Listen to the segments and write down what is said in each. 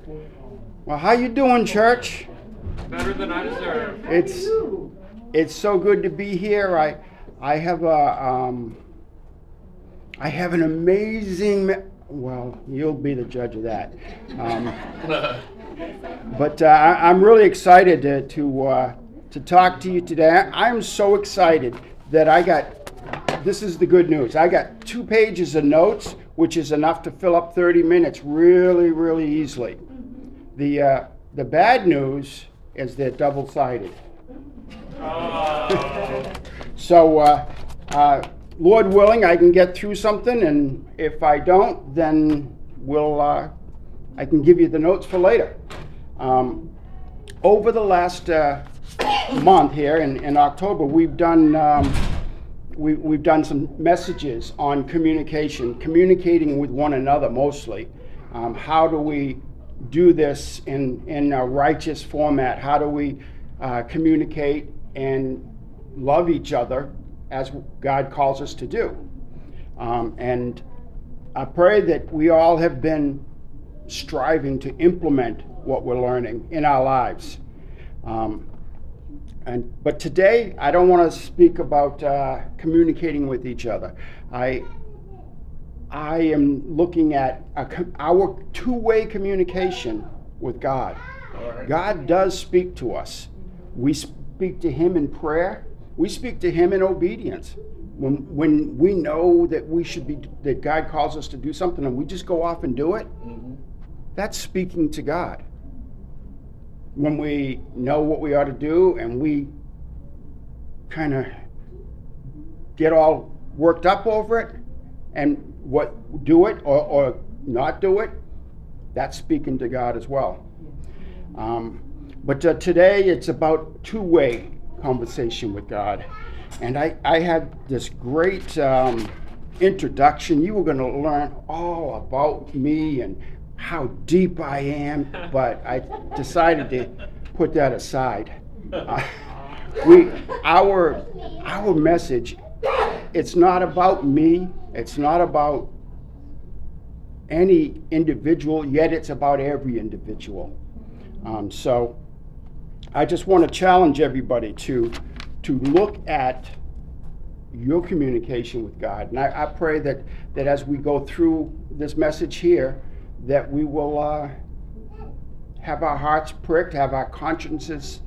Well, how you doing, church? Better than I deserve. It's so good to be here. I have an amazing. Well, you'll be the judge of that. But I'm really excited to talk to you today. I'm so excited that this is the good news. I got 2 pages of notes, which is enough to fill up 30 minutes really, really easily. The bad news is they're double-sided. Oh. So, Lord willing, I can get through something, and if I don't, then I can give you the notes for later. Over the last month here in October, we've done some messages on communicating with one another mostly. How do we do this in a righteous format? How do we communicate and love each other as God calls us to do? And I pray that we all have been striving to implement what we're learning in our lives. But today, I don't want to speak about communicating with each other. I am looking at our two-way communication with God. God does speak to us. We speak to Him in prayer. We speak to Him in obedience. When we know that God calls us to do something and we just go off and do it, that's speaking to God. When we know what we ought to do and we kind of get all worked up over it and do it or not do it, that's speaking to God as well. But today it's about two-way conversation with God. And I had this great introduction. You were going to learn all about me and how deep I am, but I decided to put that aside. Our message, it's not about me, it's not about any individual, yet it's about every individual. So I just want to challenge everybody to look at your communication with God. And I pray that as we go through this message here, that we will have our hearts pricked, have our consciences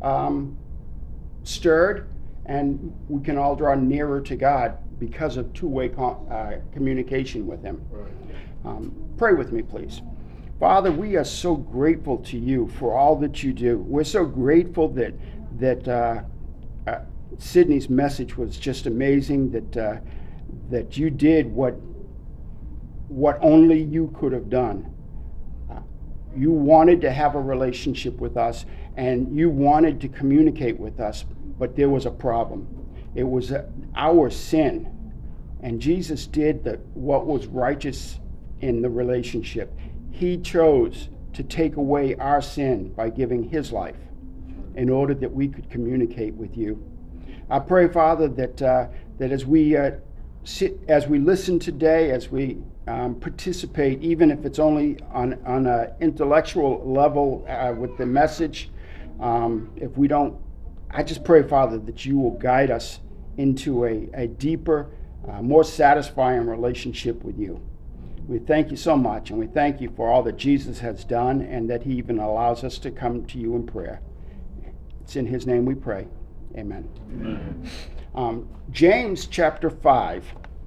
stirred, and we can all draw nearer to God because of two-way communication with Him. Pray with me, please. Father, we are so grateful to you for all that you do. We're so grateful that Sydney's message was just amazing, that you did what only you could have done. You wanted to have a relationship with us, and you wanted to communicate with us, but there was a problem. It was our sin, and Jesus did what was righteous in the relationship. He chose to take away our sin by giving His life in order that we could communicate with you. I pray, Father, that as we listen today, as we participate, even if it's only on an intellectual level with the message, if we don't, I just pray, Father, that you will guide us into a deeper, more satisfying relationship with you. We thank you so much, and we thank you for all that Jesus has done and that He even allows us to come to you in prayer. It's in His name we pray. Amen. Amen. James chapter 5.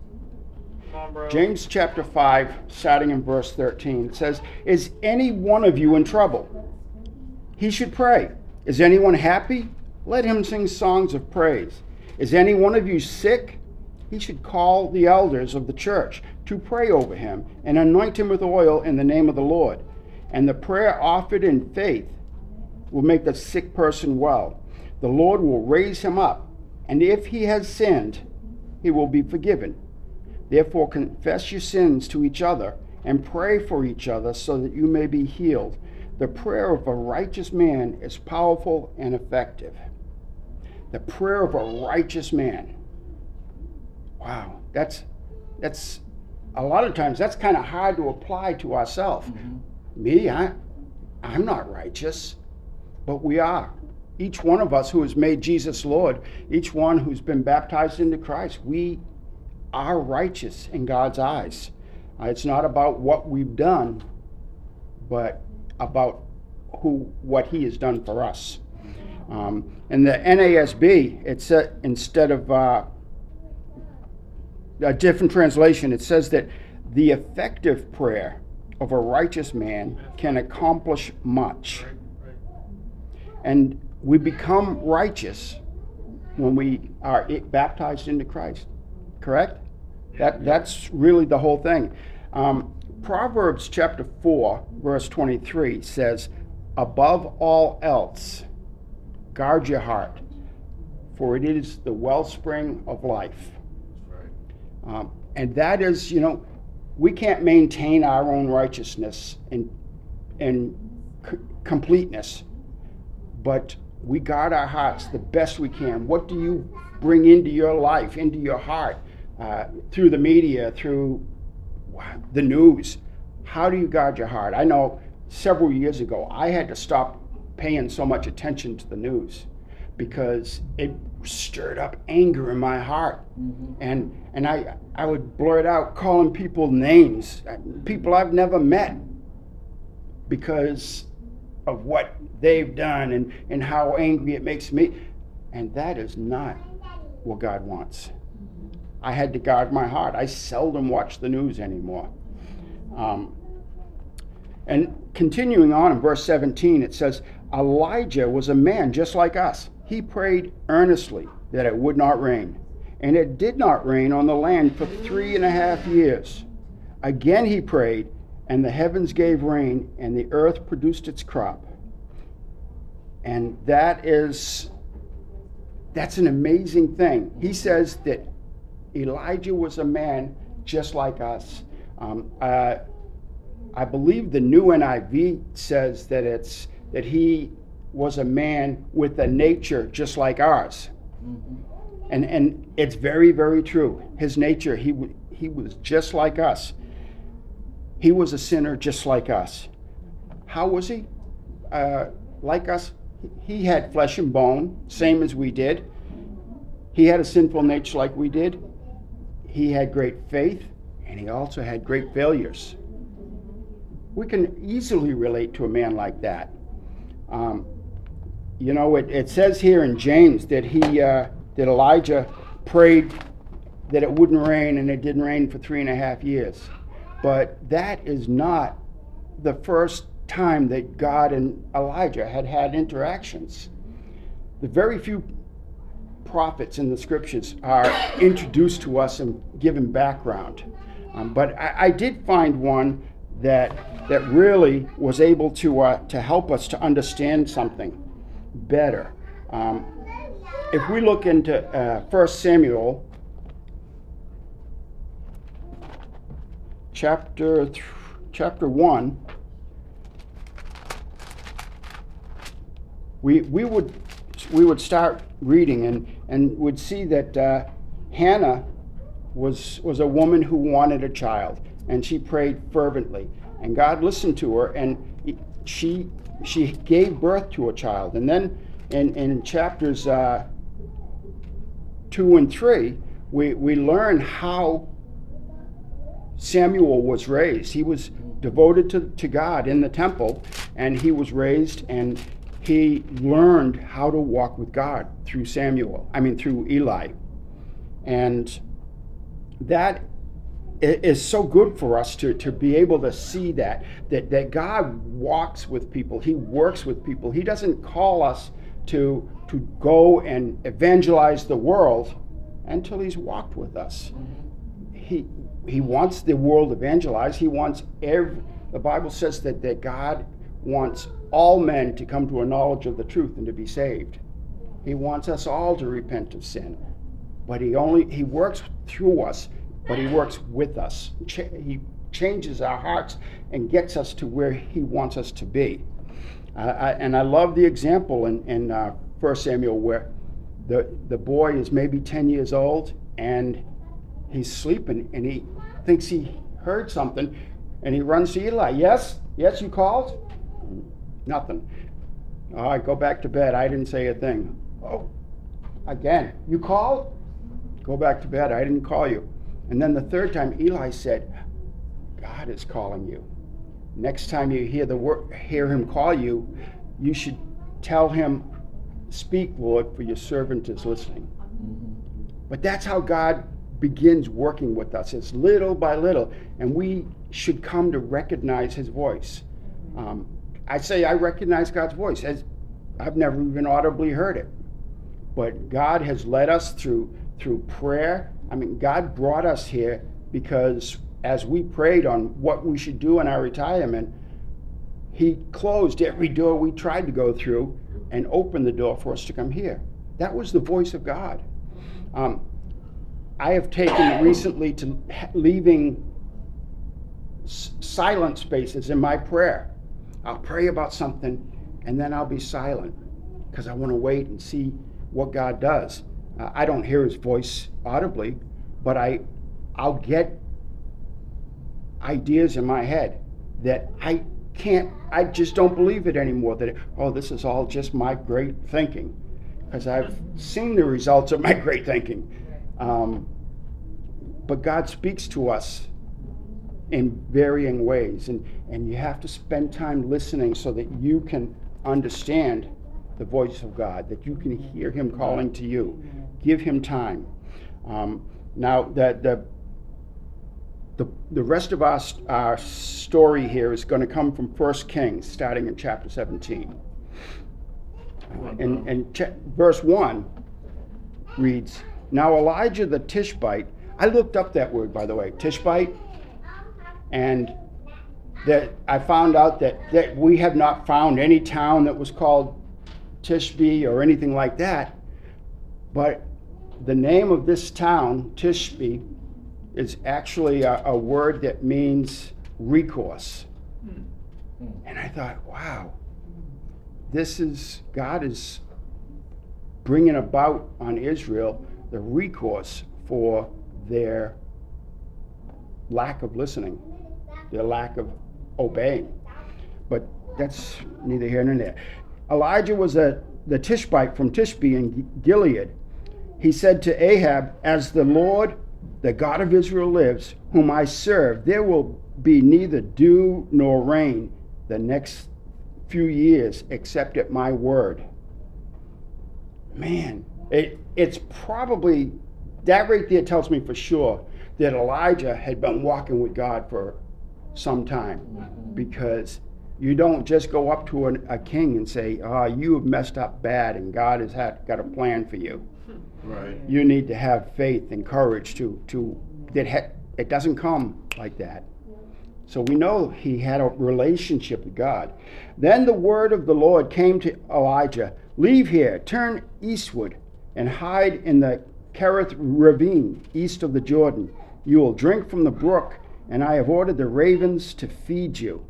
James chapter 5, starting in verse 13, it says, "Is any one of you in trouble? He should pray. Is anyone happy? Let him sing songs of praise. Is any one of you sick? He should call the elders of the church to pray over him and anoint him with oil in the name of the Lord. And the prayer offered in faith will make the sick person well. The Lord will raise him up, and if he has sinned, he will be forgiven. Therefore confess your sins to each other and pray for each other so that you may be healed. The prayer of a righteous man is powerful and effective." The prayer of a righteous man. Wow, that's a lot of times that's kind of hard to apply to ourselves. Me, I'm not righteous, but we are. Each one of us who has made Jesus Lord, each one who's been baptized into Christ, we are righteous in God's eyes. It's not about what we've done, but about what He has done for us. In the NASB, it said, instead of a different translation, it says that the effective prayer of a righteous man can accomplish much. And we become righteous when we are baptized into Christ. Correct? That's really the whole thing. Proverbs chapter 4, verse 23 says, above all else, guard your heart, for it is the wellspring of life. And that is, we can't maintain our own righteousness and completeness, but we guard our hearts the best we can. What do you bring into your life, into your heart, through the media, through the news? How do you guard your heart? I know several years ago I had to stop paying so much attention to the news because it stirred up anger in my heart. And I would blurt out calling people names, people I've never met, because of what they've done and how angry it makes me. And that is not what God wants. I had to guard my heart. I seldom watch the news anymore. And continuing on in verse 17, it says, Elijah was a man just like us. He prayed earnestly that it would not rain. And it did not rain on the land for 3.5 years. Again he prayed, and the heavens gave rain, and the earth produced its crop. And that's an amazing thing. He says that Elijah was a man just like us. I believe the New NIV says that he was a man with a nature just like ours. And it's very, very true. His nature, he was just like us. He was a sinner just like us. How was he? Like us? He had flesh and bone, same as we did. He had a sinful nature like we did. He had great faith, and he also had great failures. We can easily relate to a man like that. It says here in James that that Elijah prayed that it wouldn't rain, and it didn't rain for 3.5 years. But that is not the first time that God and Elijah had interactions. The very few prophets in the scriptures are introduced to us and given background. But I did find one that really was able to help us to understand something better. If we look into 1 Samuel chapter 1, we would start reading and would see that Hannah was a woman who wanted a child, and she prayed fervently, and God listened to her, and she gave birth to a child. And then in chapters 2 and 3, we learn how Samuel was raised. He was devoted to God in the temple, and he was raised, and he learned how to walk with God through through Eli. And that is so good for us to be able to see that God walks with people. He works with people. He doesn't call us to go and evangelize the world until he's walked with us. He wants the world evangelized. He wants the Bible says that God wants all men to come to a knowledge of the truth and to be saved. He wants us all to repent of sin. But he works through us, but he works with us. He changes our hearts and gets us to where he wants us to be. And I love the example in 1 Samuel where the boy is maybe 10 years old, and he's sleeping, and he thinks he heard something, and he runs to Eli. Yes, you called? Nothing. All right, go back to bed. I didn't say a thing. Oh, again, you called? Go back to bed. I didn't call you. And then the third time, Eli said, God is calling you. Next time you hear him call you, you should tell him, speak, Lord, for your servant is listening. But that's how God begins working with us. It's little by little, and we should come to recognize his voice. I say I recognize God's voice, as I've never even audibly heard it. But God has led us through prayer. I mean, God brought us here because as we prayed on what we should do in our retirement, he closed every door we tried to go through and opened the door for us to come here. That was the voice of God. I have taken recently to leaving silent spaces in my prayer. I'll pray about something and then I'll be silent because I want to wait and see what God does. I don't hear his voice audibly, but I'll get ideas in my head that I just don't believe it anymore, that, this is all just my great thinking, because I've seen the results of my great thinking. But God speaks to us in varying ways, and you have to spend time listening so that you can understand the voice of God, that you can hear him calling to you. Give him time. Now, the rest of our story here is going to come from 1 Kings, starting in chapter 17. Verse 1 reads, Now Elijah the Tishbite, I looked up that word, by the way, Tishbite, and that I found out that we have not found any town that was called Tishbe or anything like that, but the name of this town, Tishbe, is actually a word that means recourse. And I thought, wow, God is bringing about on Israel the recourse for their lack of listening, their lack of obeying. But that's neither here nor there. Elijah was the Tishbite from Tishbe in Gilead. He said to Ahab, As the Lord, the God of Israel lives, whom I serve, there will be neither dew nor rain the next few years except at my word. Man, it's probably, that right there tells me for sure that Elijah had been walking with God for some time, because you don't just go up to a king and say, you have messed up bad and God has got a plan for you. Right. You need to have faith and courage it doesn't come like that. So we know he had a relationship with God. Then the word of the Lord came to Elijah, Leave here, turn eastward, and hide in the Kerith ravine east of the Jordan. You will drink from the brook, and I have ordered the ravens to feed you.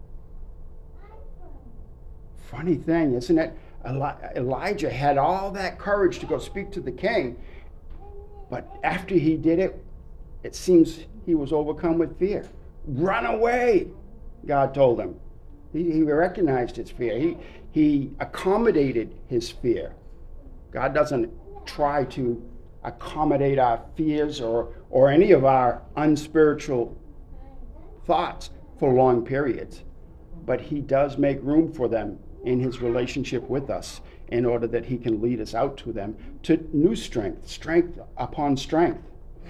Funny thing, isn't it? Elijah had all that courage to go speak to the king, but after he did it, it seems he was overcome with fear. Run away, God told him. He recognized his fear. He accommodated his fear. God doesn't try to accommodate our fears or any of our unspiritual thoughts for long periods, but he does make room for them in his relationship with us in order that he can lead us out to them to new strength upon strength.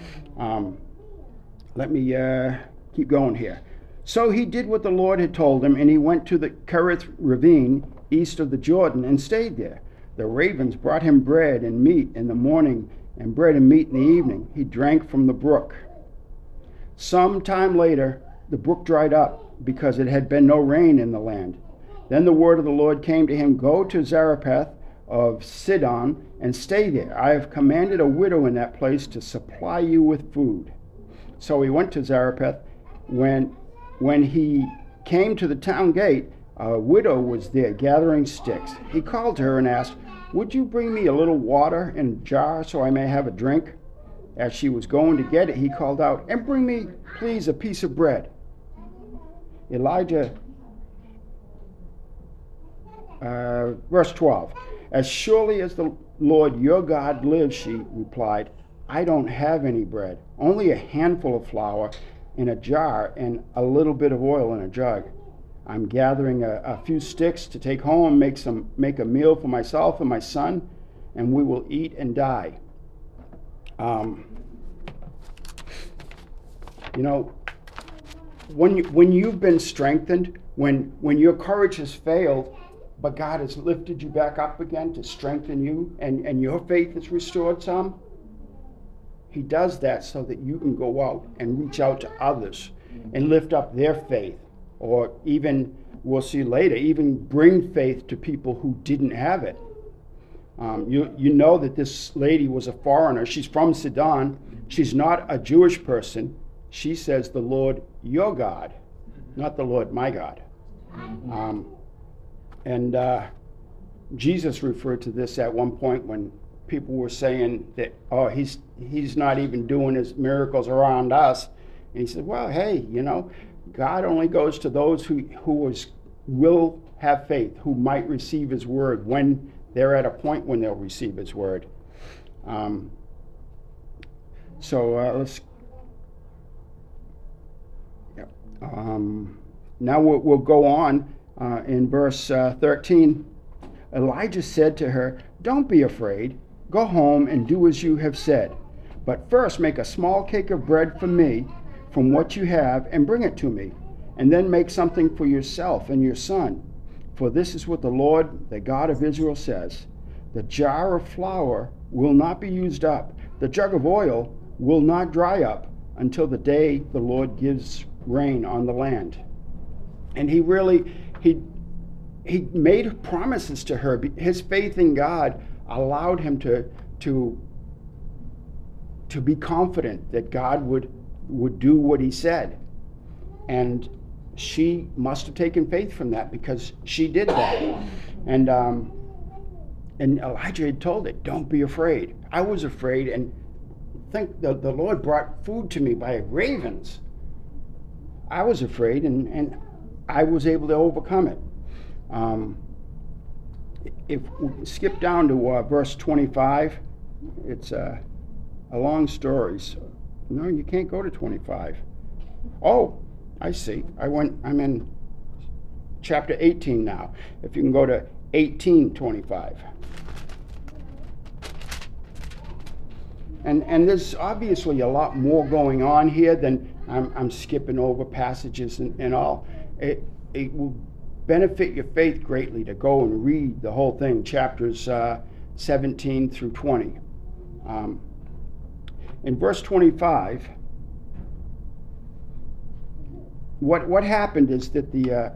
Let me keep going here. So he did what the Lord had told him, and he went to the Kerith ravine east of the Jordan and stayed there. The ravens brought him bread and meat in the morning and bread and meat in the evening. He drank from the brook. Some time later, the brook dried up because it had been no rain in the land. Then the word of the Lord came to him, Go to Zarephath of Sidon and stay there. I have commanded a widow in that place to supply you with food. So he went to Zarephath. When he came to the town gate, a widow was there gathering sticks. He called to her and asked, Would you bring me a little water in a jar so I may have a drink? As she was going to get it, he called out, And bring me, please, a piece of bread. Elijah verse 12. As surely as the Lord your God lives, she replied, I don't have any bread, only a handful of flour in a jar and a little bit of oil in a jug. I'm gathering a few sticks to take home, make a meal for myself and my son, and we will eat and die. When you've been strengthened, when your courage has failed, but God has lifted you back up again to strengthen you, and your faith is restored some, he does that so that you can go out and reach out to others and lift up their faith, or even, we'll see later, even bring faith to people who didn't have it. You know that this lady was a foreigner. She's from Sidon. She's not a Jewish person. She says, the Lord your God, not the Lord my God. Jesus referred to this at one point when people were saying that, oh, he's not even doing his miracles around us. And he said, well, hey, God only goes to those who will have faith, who might receive his word when they're at a point when they'll receive his word. Let's. Now we'll go on in verse 13. Elijah said to her, don't be afraid. Go home and do as you have said. But first make a small cake of bread for me from what you have and bring it to me. And then make something for yourself and your son. For this is what the Lord, the God of Israel, says. The jar of flour will not be used up. The jug of oil will not dry up until the day the Lord gives rain on the land. And he made promises to her. His faith in God allowed him to be confident that God would do what he said. And she must have taken faith from that, because she did that. And Elijah had told it, don't be afraid. I was afraid, and think the Lord brought food to me by ravens. I was afraid, and I was able to overcome it. If we skip down to verse 25, it's a long story. So, no, you can't go to 25. Oh, I see. I'm in chapter 18 now. If you can go to 18:25. And there's obviously a lot more going on here than I'm skipping over passages and all. It will benefit your faith greatly to go and read the whole thing, chapters 17 through 20. In verse 25, what happened is that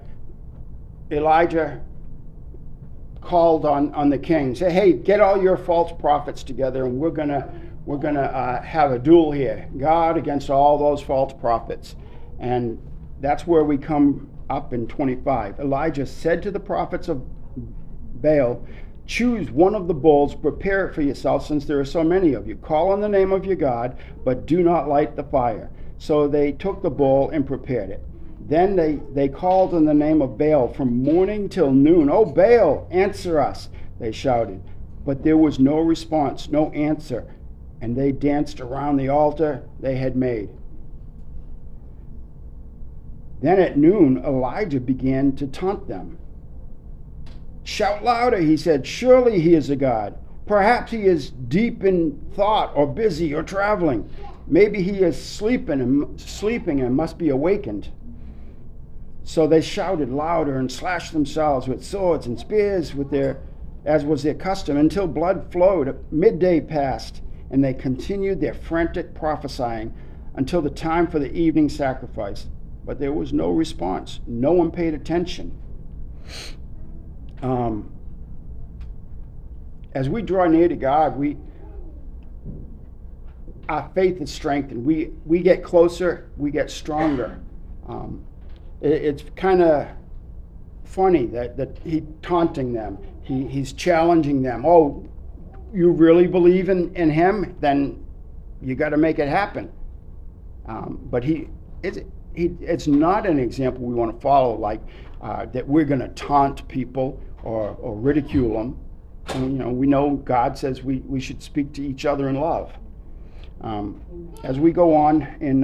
Elijah called on the king, say, hey, get all your false prophets together, and we're gonna have a duel here, God against all those false prophets. And that's where we come up in 25. Elijah said to the prophets of Baal, choose one of the bulls, prepare it for yourself, since there are so many of you. Call on the name of your God, but do not light the fire. So they took the bull and prepared it. Then they called on the name of Baal from morning till noon. Oh, Baal, answer us, they shouted. But there was no response, no answer, and they danced around the altar they had made. Then at noon, Elijah began to taunt them. Shout louder, he said, surely he is a god. Perhaps he is deep in thought or busy or traveling. Maybe he is sleeping and must be awakened. So they shouted louder and slashed themselves with swords and spears as was their custom, until blood flowed. Midday passed, and they continued their frantic prophesying until the time for the evening sacrifice. But there was no response. No one paid attention. As we draw near to God, our faith is strengthened. We get closer, we get stronger. It's kind of funny that he's taunting them. He's challenging them. Oh, you really believe in him? Then you got to make it happen. But it's not an example we want to follow, like that we're going to taunt people or ridicule them. And, we know God says we should speak to each other in love. As we go on in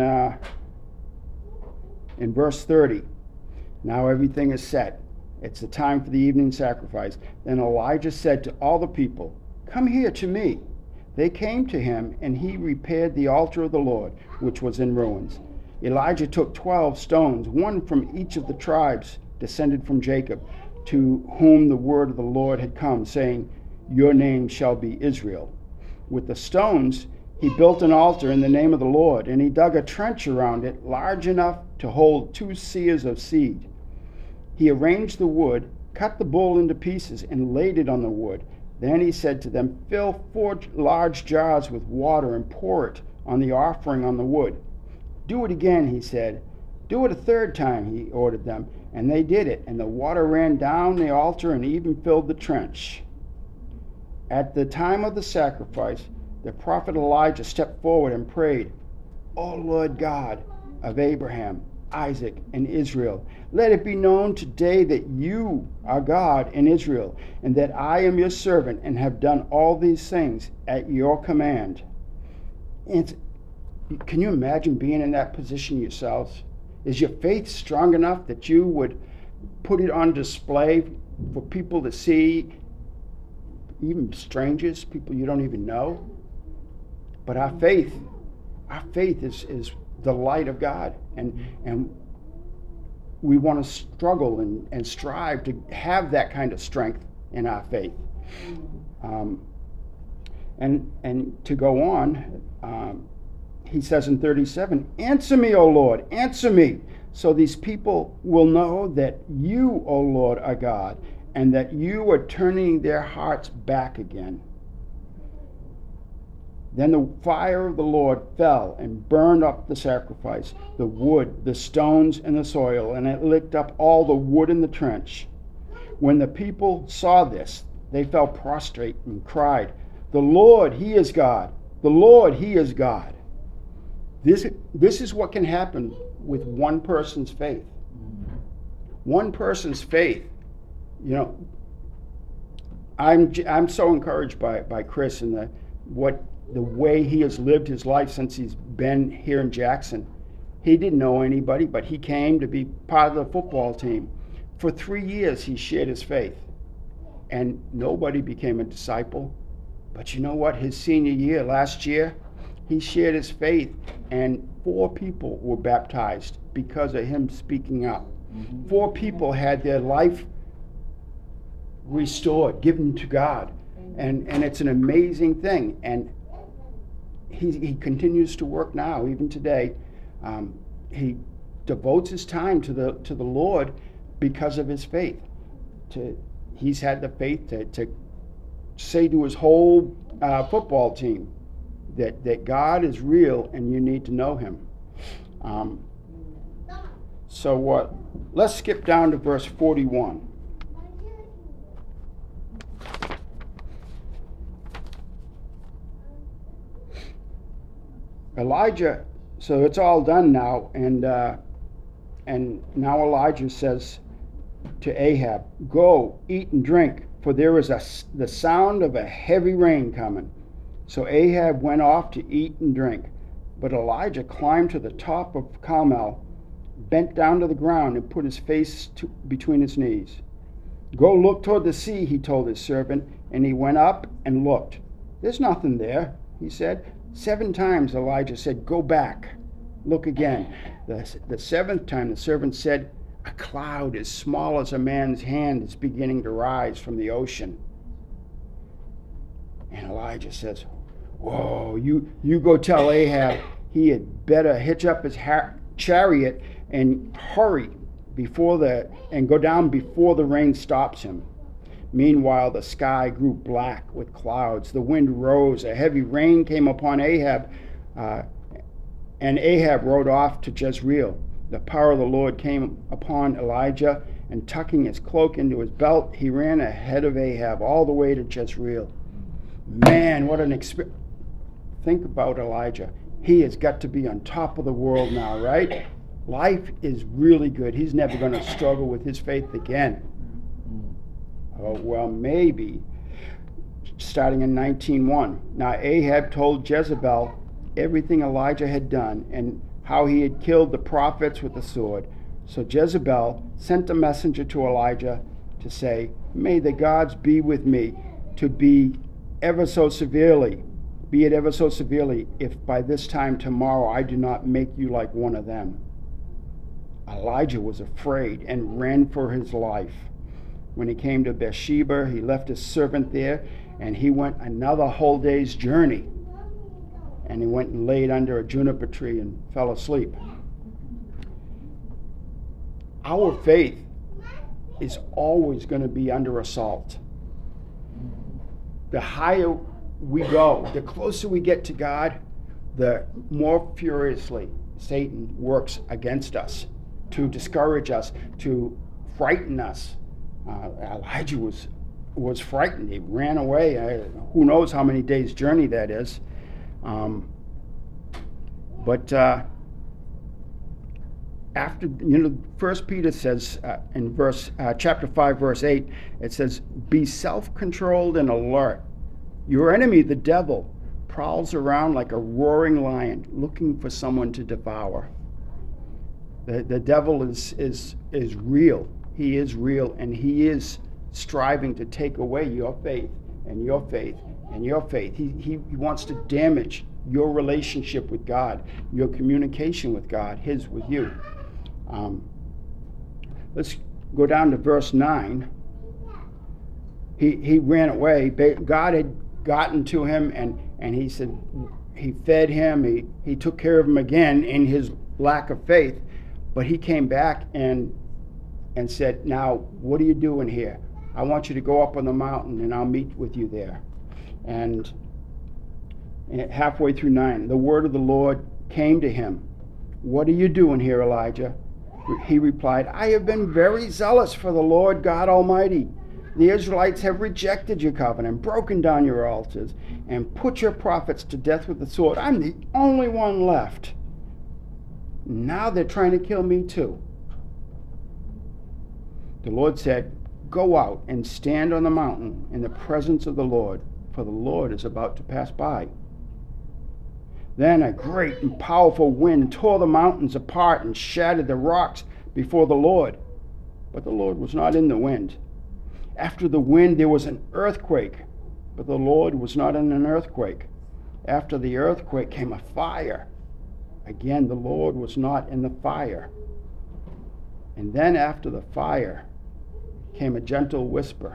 verse 30, now everything is set. It's the time for the evening sacrifice. Then Elijah said to all the people, "Come here to me." They came to him, and he repaired the altar of the Lord, which was in ruins. Elijah took 12 stones, one from each of the tribes descended from Jacob, to whom the word of the Lord had come, saying, "Your name shall be Israel." With the stones, he built an altar in the name of the Lord, and he dug a trench around it large enough to hold 2 seahs of seed. He arranged the wood, cut the bull into pieces, and laid it on the wood. Then he said to them, "Fill 4 large jars with water and pour it on the offering on the wood." "Do it again," he said. "Do it a 3rd time," he ordered them. And they did it, and the water ran down the altar and even filled the trench. At the time of the sacrifice, the prophet Elijah stepped forward and prayed, "O Lord God of Abraham, Isaac, and Israel, let it be known today that you are God in Israel, and that I am your servant and have done all these things at your command." And can you imagine being in that position yourselves? Is your faith strong enough that you would put it on display for people to see, even strangers, people you don't even know? But our faith is the light of God, and we want to struggle and strive to have that kind of strength in our faith. And to go on, he says in 37, "Answer me, O Lord, answer me, so these people will know that you, O Lord, are God, and that you are turning their hearts back again." Then the fire of the Lord fell and burned up the sacrifice, the wood, the stones, and the soil, and it licked up all the wood in the trench. When the people saw this, they fell prostrate and cried, "The Lord, He is God! The Lord, He is God!" This is what can happen with one person's faith. One person's faith. I'm so encouraged by Chris and the way he has lived his life since he's been here in Jackson. He didn't know anybody, but he came to be part of the football team. For 3 years, he shared his faith, and nobody became a disciple. But you know what? His senior year, last year, he shared his faith, and 4 people were baptized because of him speaking up. 4 people had their life restored, given to God, and it's an amazing thing. And he continues to work now, even today. He devotes his time to the Lord because of his faith. He's had the faith to say to his whole football team that God is real and you need to know Him. Let's skip down to verse 41. Elijah, so it's all done now, and now Elijah says to Ahab, "Go, eat and drink, for there is the sound of a heavy rain coming." So Ahab went off to eat and drink, but Elijah climbed to the top of Carmel, bent down to the ground, and put his face between his knees. "Go look toward the sea," he told his servant, and he went up and looked. "There's nothing there," he said. 7 times Elijah said, "Go back, look again." The 7th time the servant said, "A cloud as small as a man's hand is beginning to rise from the ocean." And Elijah says, "Whoa, you go tell Ahab he had better hitch up his chariot and hurry and go down before the rain stops him." Meanwhile, the sky grew black with clouds. The wind rose. A heavy rain came upon Ahab, and Ahab rode off to Jezreel. The power of the Lord came upon Elijah, and tucking his cloak into his belt, he ran ahead of Ahab all the way to Jezreel. Man, what an experience. Think about Elijah. He has got to be on top of the world now, right? Life is really good. He's never going to struggle with his faith again. Oh, well, maybe. Starting in 19:1. Now Ahab told Jezebel everything Elijah had done and how he had killed the prophets with the sword. So Jezebel sent a messenger to Elijah to say, "May the gods be with me to be it ever so severely, if by this time tomorrow I do not make you like one of them." Elijah was afraid and ran for his life. When he came to Beersheba, he left his servant there, and he went another whole day's journey. And he went and laid under a juniper tree and fell asleep. Our faith is always going to be under assault. The higher we go, the closer we get to God, the more furiously Satan works against us to discourage us, to frighten us. Elijah was frightened. He ran away. Who knows how many days' journey that is. But after, First Peter says in chapter 5, verse 8, it says, "Be self-controlled and alert. Your enemy, the devil, prowls around like a roaring lion, looking for someone to devour." The devil is real. He is real, and he is striving to take away your faith and your faith and your faith. He wants to damage your relationship with God, your communication with God, his with you. Let's go down to verse 9. He ran away. God had gotten to him, and he said he fed him. He took care of him again in his lack of faith. But he came back and said, "Now, what are you doing here? I want you to go up on the mountain, and I'll meet with you there." And halfway through 9, the word of the Lord came to him. "What are you doing here, Elijah?" He replied, "I have been very zealous for the Lord God Almighty. The Israelites have rejected your covenant, broken down your altars, and put your prophets to death with the sword. I'm the only one left. Now they're trying to kill me too." The Lord said, "Go out and stand on the mountain in the presence of the Lord, for the Lord is about to pass by." Then a great and powerful wind tore the mountains apart and shattered the rocks before the Lord. But the Lord was not in the wind. After the wind there was an earthquake, but the Lord was not in an earthquake. After the earthquake came a fire. Again, the Lord was not in the fire. And then after the fire came a gentle whisper.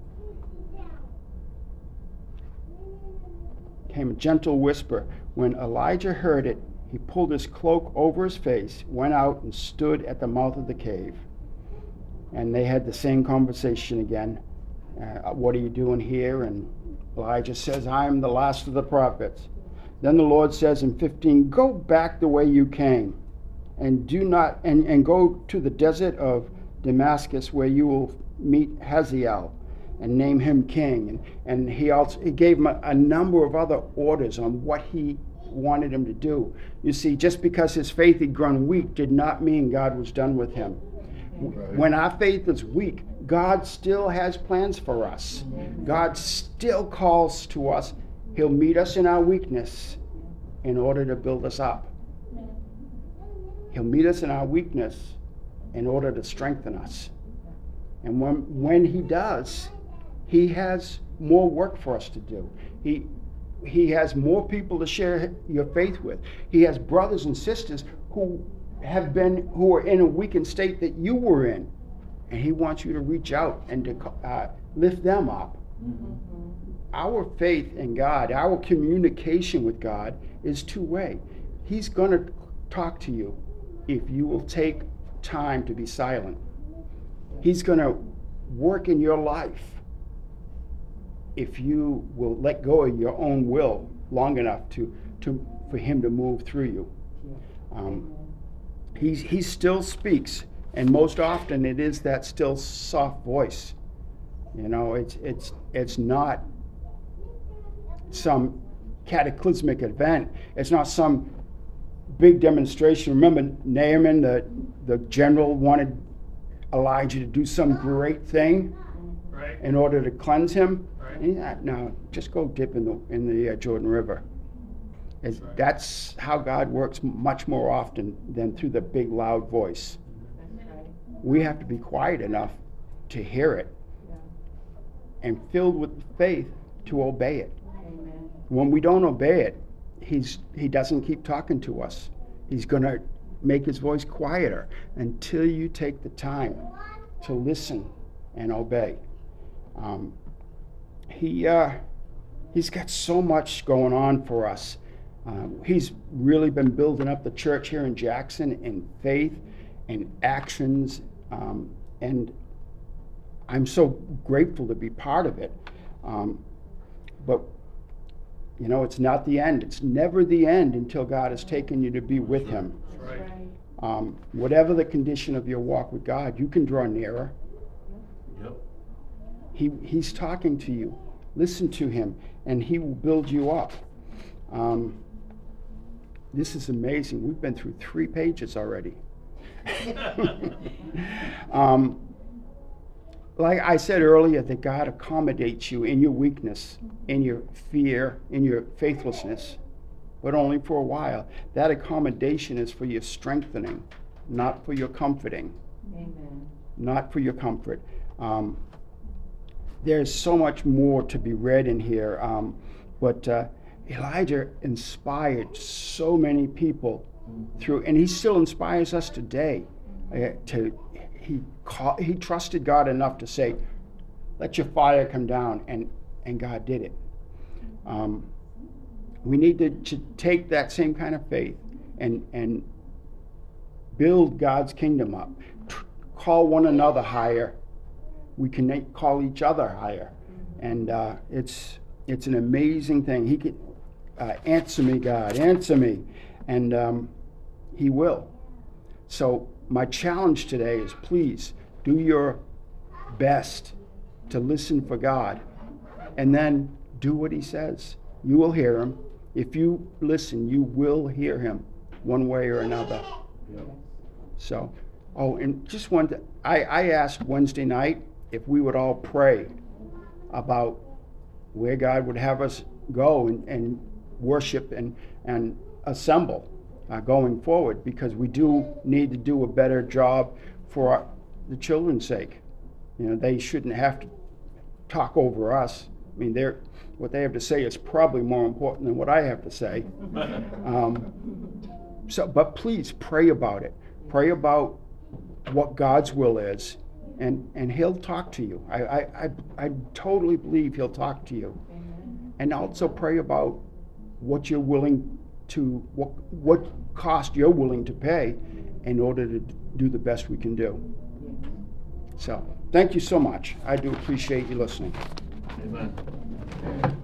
When Elijah heard it, he pulled his cloak over his face, went out and stood at the mouth of the cave. And they had the same conversation again. "What are you doing here?" And Elijah says, "I am the last of the prophets." Then the Lord says in 15, "Go back the way you came, and go to the desert of Damascus, where you will meet Hazael, and name him king." And he gave him a number of other orders on what he wanted him to do. You see, just because his faith had grown weak did not mean God was done with him. Right. When our faith is weak, God still has plans for us. God still calls to us. He'll meet us in our weakness in order to build us up. He'll meet us in our weakness in order to strengthen us. And when he does, he has more work for us to do. He has more people to share your faith with. He has brothers and sisters who are in a weakened state that you were in. And he wants you to reach out and to lift them up. Mm-hmm. Our faith in God, our communication with God is two-way. He's going to talk to you if you will take time to be silent. He's going to work in your life if you will let go of your own will long enough for him to move through you. He still speaks, and most often it is that still soft voice. It's not some cataclysmic event. It's not some big demonstration. Remember Naaman, the general, wanted Elijah to do some great thing. Right. Right. in order to cleanse him. Right. Yeah, no, just go dip in the Jordan River. Right. That's how God works much more often than through the big loud voice. We have to be quiet enough to hear it and filled with faith to obey it. Amen. When we don't obey it, he doesn't keep talking to us. He's going to make his voice quieter until you take the time to listen and obey. He's got so much going on for us. He's really been building up the church here in Jackson in faith and actions, and I'm so grateful to be part of it. But you know, it's not the end. It's never the end until God has taken you to be with him. Right. Whatever the condition of your walk with God, you can draw nearer. Yep. He's talking to you. Listen to him, and he will build you up. This is amazing. We've been through 3 pages already. Like I said earlier, that God accommodates you in your weakness, in your fear, in your faithlessness, but only for a while. That accommodation is for your strengthening, not for your comforting. Amen. Not for your comfort. There's so much more to be read in here, but Elijah inspired so many people through, and he still inspires us today. He trusted God enough to say, "Let your fire come down," and God did it. We need to take that same kind of faith and build God's kingdom up. Call one another higher. We can call each other higher, and it's an amazing thing. He could answer me, God, answer me, and he will. So my challenge today is, please do your best to listen for God, and then do what he says. You will hear him. If you listen, you will hear him one way or another. Yep. So, and just I asked Wednesday night if we would all pray about where God would have us go and worship and assemble going forward, because we do need to do a better job for the children's sake. You know, they shouldn't have to talk over us. I mean, what they have to say is probably more important than what I have to say. But please pray about it. Pray about what God's will is, and he'll talk to you. I totally believe he'll talk to you. Amen. And also pray about what you're willing to, what cost you're willing to pay in order to do the best we can do. So, thank you so much. I do appreciate you listening. Amen.